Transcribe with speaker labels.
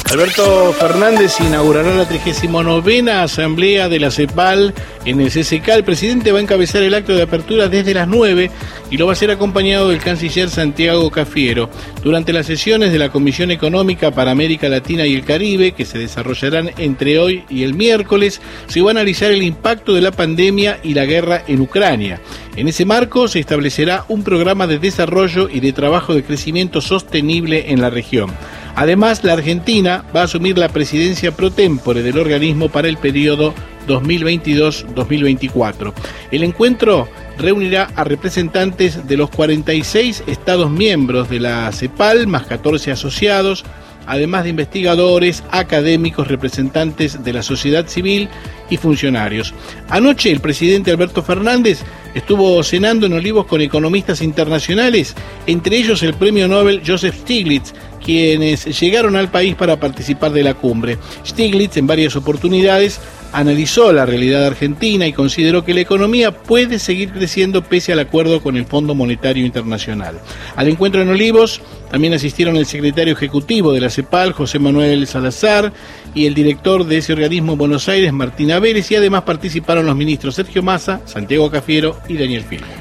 Speaker 1: Alberto Fernández inaugurará la 39ª Asamblea de la CEPAL en el CCK. El presidente va a encabezar el acto de apertura desde las 9 y lo va a hacer acompañado del canciller Santiago Cafiero. Durante las sesiones de la Comisión Económica para América Latina y el Caribe, que se desarrollarán entre hoy y el miércoles, se va a analizar el impacto de la pandemia y la guerra en Ucrania. En ese marco se establecerá un programa de desarrollo y de trabajo de crecimiento sostenible en la región. Además, la Argentina va a asumir la presidencia pro tempore del organismo para el periodo 2022-2024. El encuentro reunirá a representantes de los 46 Estados miembros de la CEPAL, más 14 asociados, además de investigadores, académicos, representantes de la sociedad civil y funcionarios. Anoche el presidente Alberto Fernández estuvo cenando en Olivos con economistas internacionales, entre ellos el premio Nobel Joseph Stiglitz, quienes llegaron al país para participar de la cumbre. Stiglitz, en varias oportunidades, analizó la realidad argentina y consideró que la economía puede seguir creciendo pese al acuerdo con el Fondo Monetario Internacional. Al encuentro en Olivos también asistieron el secretario ejecutivo de la CEPAL, José Manuel Salazar, y el director de ese organismo en Buenos Aires, Martina Vélez, y además participaron los ministros Sergio Massa, Santiago Cafiero y Daniel Filmo.